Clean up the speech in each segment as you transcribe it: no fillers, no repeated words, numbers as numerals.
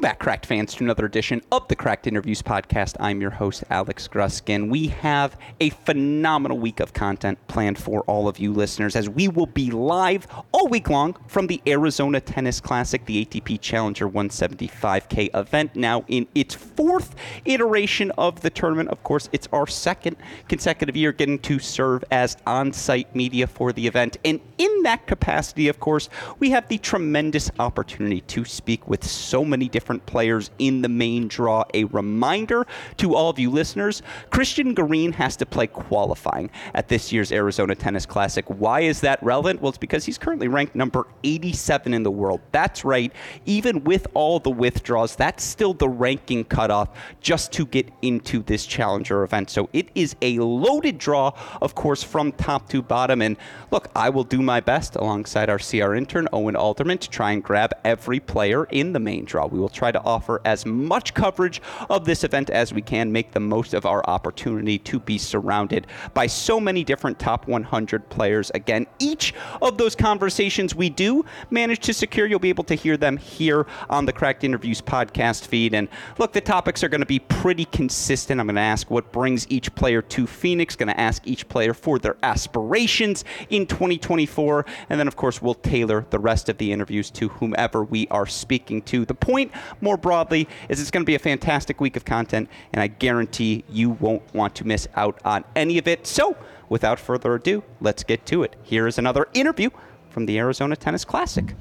back, Cracked fans, to another edition of the Cracked Interviews podcast. I'm your host, Alex Gruskin. We have a phenomenal week of content planned for all of you listeners, as we will be live all week long from the Arizona Tennis Classic, the ATP Challenger 175K event, now in its fourth iteration of the tournament. Of course, it's our second consecutive year getting to serve as on-site media for the event. And in that capacity, of course, we have the tremendous opportunity to speak with so many different players in the main draw. A reminder to all of you listeners, Cristian Garin has to play qualifying at this year's Arizona Tennis Classic. Why is that relevant? Well, it's because he's currently ranked number 87 in the world. That's right. Even with all the withdrawals, that's still the ranking cutoff just to get into this Challenger event. So it is a loaded draw, of course, from top to bottom. And look, I will do my best alongside our CR intern, Owen Alderman, to try and grab every player in the main draw. We will try to offer as much coverage of this event as we can, make the most of our opportunity to be surrounded by so many different top 100 players. Again, each of those conversations we do manage to secure, you'll be able to hear them here on the Cracked Interviews podcast feed. And look, the topics are going to be pretty consistent. I'm going to ask what brings each player to Phoenix, going to ask each player for their aspirations in 2024, and then of course we'll tailor the rest of the interviews to whomever we are speaking to. The point, more broadly, is it's going to be a fantastic week of content, and I guarantee you won't want to miss out on any of it. So, without further ado, let's get to it. Here is another interview from the Arizona Tennis Classic.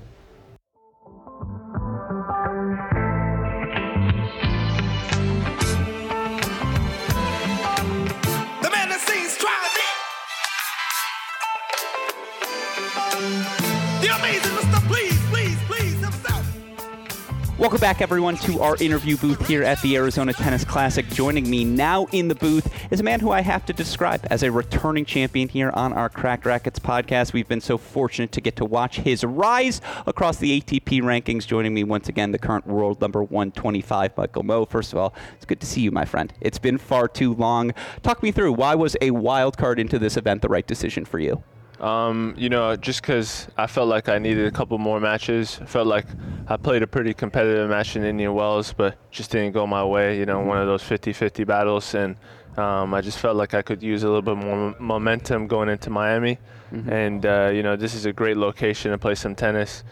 Welcome back, everyone, to our interview booth here at the Arizona Tennis Classic. Joining me now in the booth is a man who I have to describe as a returning champion here on our Cracked Racquets podcast. We've been so fortunate to get to watch his rise across the ATP rankings. Joining me once again, the current world number 125, Michael Mmoh. First of all, it's good to see you, my friend. It's been far too long. Talk me through, why was a wild card into this event the right decision for you? Just because I felt like I needed a couple more matches. I felt like I played a pretty competitive match in Indian Wells, but just didn't go my way, one of those 50-50 battles. And I just felt like I could use a little bit more momentum going into Miami. Mm-hmm. And, this is a great location to play some tennis.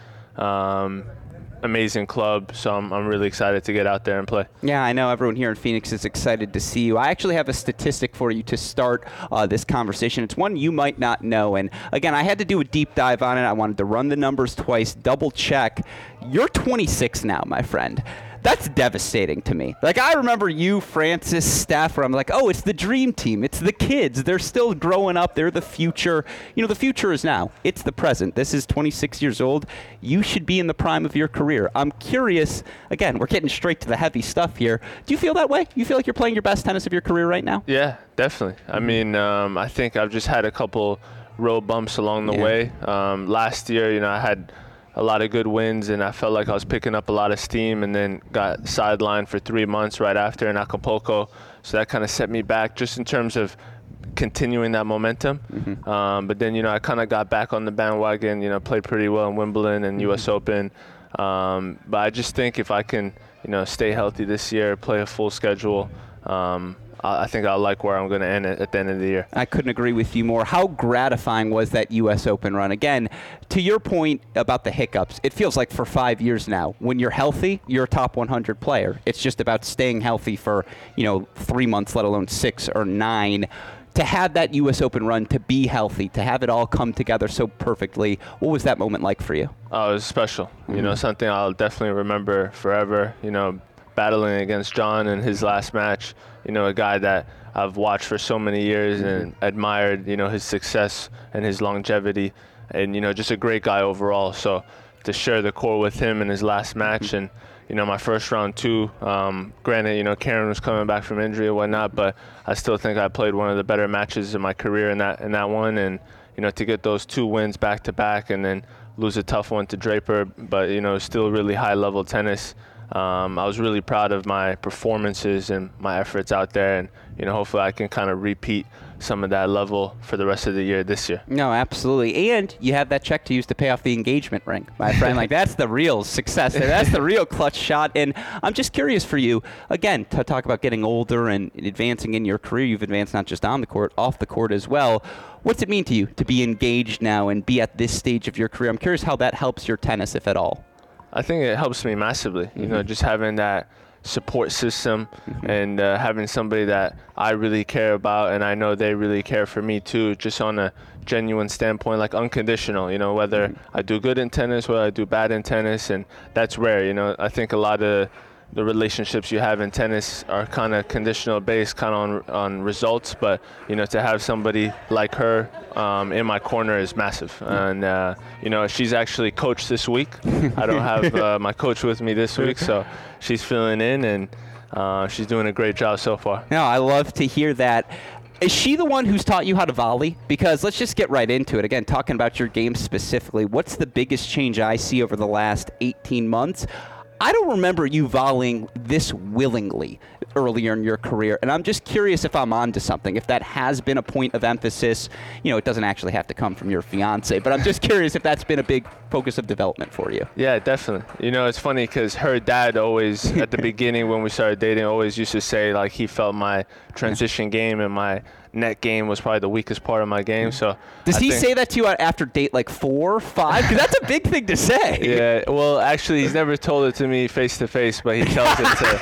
Amazing club, so I'm really excited to get out there and play. Yeah, I know everyone here in Phoenix is excited to see you. I actually have a statistic for you to start this conversation. It's one you might not know, and again, I had to do a deep dive on it. I wanted to run the numbers twice, double check. You're 26 now, my friend. That's devastating to me. Like, I remember you, Francis, Steph, where I'm like, oh, it's the dream team. It's the kids. They're still growing up. They're the future. The future is now. It's the present. This is 26 years old. You should be in the prime of your career. I'm curious. Again, we're getting straight to the heavy stuff here. Do you feel that way? You feel like you're playing your best tennis of your career right now? Yeah, definitely. I mean, I think I've just had a couple road bumps along the way. Last year, I had a lot of good wins, and I felt like I was picking up a lot of steam, and then got sidelined for 3 months right after in Acapulco. So that kind of set me back just in terms of continuing that momentum. Mm-hmm. But then, I kind of got back on the bandwagon, played pretty well in Wimbledon and U.S. Open. But I just think if I can, stay healthy this year, play a full schedule, I think I like where I'm going to end at the end of the year. I couldn't agree with you more. How gratifying was that U.S. Open run? Again, to your point about the hiccups, it feels like for 5 years now, when you're healthy, you're a top 100 player. It's just about staying healthy for, 3 months, let alone 6 or 9. To have that U.S. Open run, to be healthy, to have it all come together so perfectly, what was that moment like for you? Oh, it was special. Mm-hmm. Something I'll definitely remember forever. Battling against John in his last match, a guy that I've watched for so many years and admired, his success and his longevity, and, just a great guy overall. So to share the court with him in his last match and, my first round too, granted, Karen was coming back from injury and whatnot, but I still think I played one of the better matches in my career in that one. And, to get those 2 wins back to back and then lose a tough one to Draper, but, still really high level tennis. I was really proud of my performances and my efforts out there, and hopefully I can kind of repeat some of that level for the rest of the year this year. No, absolutely. And you have that check to use to pay off the engagement ring, my friend. Like, that's the real success. That's the real clutch shot. And I'm just curious for you, again, to talk about getting older and advancing in your career. You've advanced not just on the court, off the court as well. What's it mean to you to be engaged now and be at this stage of your career? I'm curious how that helps your tennis, if at all. I think it helps me massively, just having that support system and having somebody that I really care about, and I know they really care for me too, just on a genuine standpoint, like unconditional, whether I do good in tennis, whether I do bad in tennis, and that's rare. I think a lot of the relationships you have in tennis are kind of conditional based, kind of on results, but to have somebody like her in my corner is massive. And she's actually coached this week. I don't have my coach with me this week, so she's filling in, and she's doing a great job so far. No, I love to hear that. Is she the one who's taught you how to volley? Because let's just get right into it. Again, talking about your game specifically, what's the biggest change I see over the last 18 months? I don't remember you volleying this willingly earlier in your career, and I'm just curious if I'm onto something, if that has been a point of emphasis. It doesn't actually have to come from your fiance, but I'm just curious if that's been a big focus of development for you. Yeah, definitely. It's funny because her dad always, at the beginning when we started dating, always used to say, like, he felt my transition game and my net game was probably the weakest part of my game. So does he say that to you after date like 4 or 5? Because that's a big thing to say. Yeah, well, actually, he's never told it to me face to face, but he tells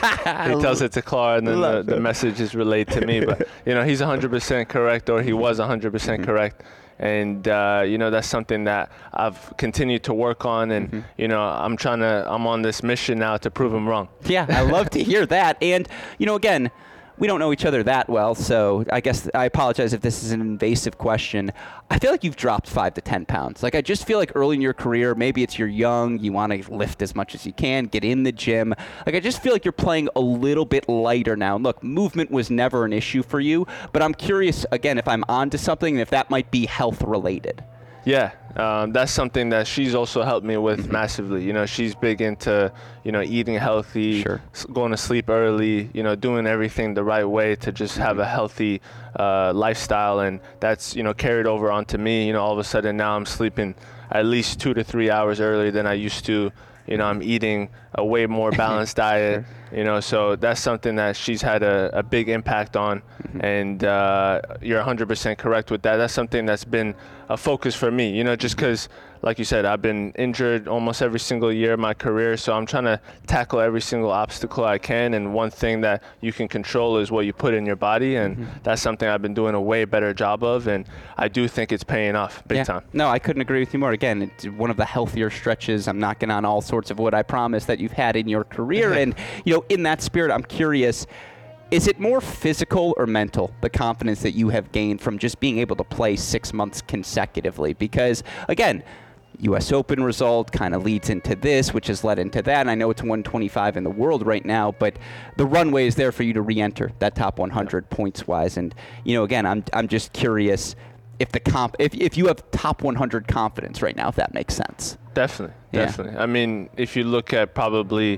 it to Clara, and then the message is relayed to me. But he's 100% correct, or he was 100% correct. And that's something that I've continued to work on, and I'm on this mission now to prove him wrong. Yeah, I love to hear that. And again, we don't know each other that well, so I guess I apologize if this is an invasive question. I feel like you've dropped 5 to 10 pounds. Like, I just feel like early in your career, maybe it's you're young, you want to lift as much as you can, get in the gym. Like, I just feel like you're playing a little bit lighter now. Look, movement was never an issue for you, but I'm curious, again, if I'm onto something and if that might be health-related. Yeah, that's something that she's also helped me with massively. She's big into, eating healthy, going to sleep early, doing everything the right way to just have a healthy lifestyle. And that's, carried over onto me. All of a sudden now I'm sleeping at least 2 to 3 hours earlier than I used to. I'm eating a way more balanced diet, so that's something that she's had a big impact on. And you're 100% correct with that. That's something that's been a focus for me, just because, like you said, I've been injured almost every single year of my career, so I'm trying to tackle every single obstacle I can. And one thing that you can control is what you put in your body, and that's something I've been doing a way better job of, and I do think it's paying off big time. No, I couldn't agree with you more. Again, it's one of the healthier stretches. I'm knocking on all sorts of wood, I promise, that you've had in your career. And, in that spirit, I'm curious, is it more physical or mental, the confidence that you have gained from just being able to play 6 months consecutively? Because, again, U.S. Open result kind of leads into this, which has led into that. And I know it's 125 in the world right now, but the runway is there for you to re-enter that top 100 points-wise. And, again, I'm just curious if if you have top 100 confidence right now, if that makes sense. Definitely. I mean, if you look at probably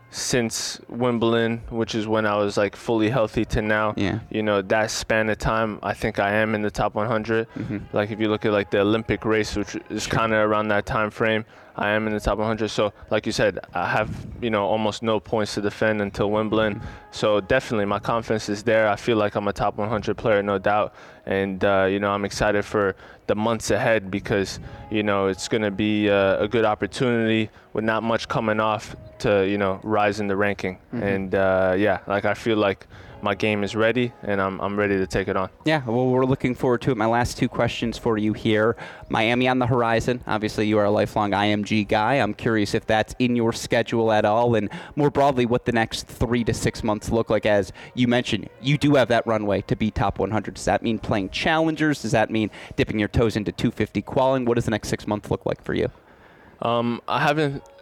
since Wimbledon, which is when I was like fully healthy, to now, that span of time, I think I am in the top 100. Like, if you look at like the Olympic race, which is kind of around that time frame, I am in the top 100. So like you said, I have, almost no points to defend until Wimbledon. So definitely my confidence is there. I feel like I'm a top 100 player, no doubt. And, I'm excited for the months ahead because, it's going to be a good opportunity with not much coming off to, rise in the ranking. And, I feel like my game is ready, and I'm ready to take it on. Yeah, well, we're looking forward to it. My last 2 questions for you here. Miami on the horizon. Obviously, you are a lifelong IMG guy. I'm curious if that's in your schedule at all, and more broadly, what the next 3 to 6 months look like. As you mentioned, you do have that runway to be top 100. Does that mean playing challengers? Does that mean dipping your toes into 250 qualifying? What does the next 6 months look like for you? I haven't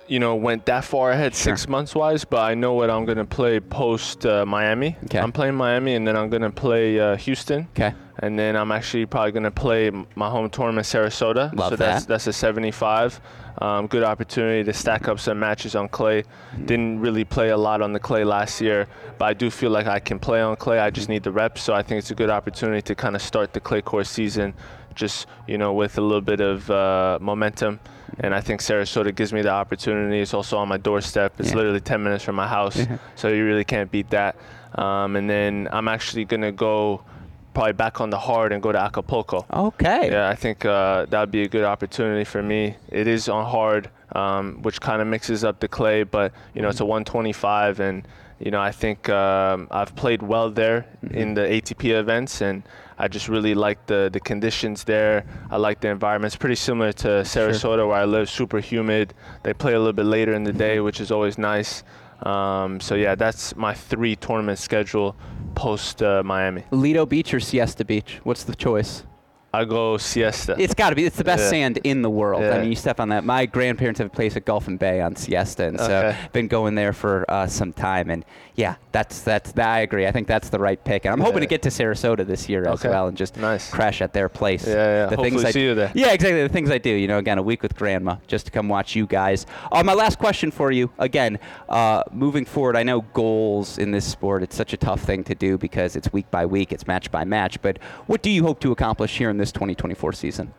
went that far ahead Sure. 6 months wise, but I know what I'm going to play post Miami. Okay. I'm playing Miami, and then I'm going to play Houston. Okay. And then I'm actually probably going to play my home tournament, Sarasota. Love so that. that's a 75. Good opportunity to stack up some matches on clay. Didn't really play a lot on the clay last year, but I do feel like I can play on clay. I just need the reps, so I think it's a good opportunity to kind of start the clay court season just, with a little bit of momentum. And I think Sarasota gives me the opportunity. It's also on my doorstep. It's literally 10 minutes from my house, so you really can't beat that. And then I'm actually going to go probably back on the hard and go to Acapulco. Okay. Yeah, I think that would be a good opportunity for me. It is on hard, which kind of mixes up the clay, but, it's a 125, and, I think I've played well there in the ATP events, and I just really like the conditions there. I like the environment. It's pretty similar to Sarasota, where I live, super humid. They play a little bit later in the day, which is always nice. So, yeah, that's my 3 tournament schedule post Miami. Lido Beach or Siesta Beach? What's the choice? I go Siesta. It's got to be. It's the best sand in the world. Yeah. I mean, you step on that. My grandparents have a place at Gulf and Bay on Siesta, and so Okay. been going there for some time. And yeah, that's I agree. I think that's the right pick. And I'm hoping to get to Sarasota this year as well, and just Nice. crash at their place. Yeah. The Hopefully see you there. Yeah, exactly. The things I do. Again, a week with Grandma, just to come watch you guys. My last question for you, again, moving forward. I know goals in this sport. It's such a tough thing to do because it's week by week, it's match by match. But what do you hope to accomplish here in this 2024 season?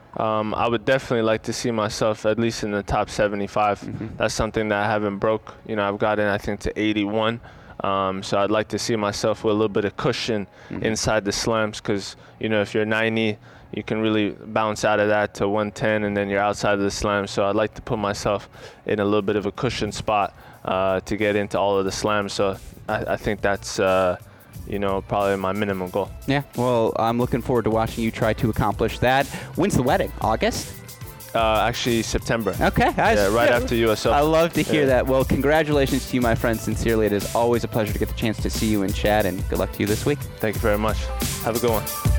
I would definitely like to see myself at least in the top 75. That's something that I haven't broke. I've gotten, I think, to 81. So I'd like to see myself with a little bit of cushion inside the slams, because, if you're 90, you can really bounce out of that to 110, and then you're outside of the slams. So I'd like to put myself in a little bit of a cushion spot to get into all of the slams. So I think that's probably my minimum goal. Yeah, well, I'm looking forward to watching you try to accomplish that. When's the wedding? August? Actually, September. Okay. Right after US Open. I love to hear that. Well, congratulations to you, my friend. Sincerely, it is always a pleasure to get the chance to see you and chat, and good luck to you this week. Thank you very much. Have a good one.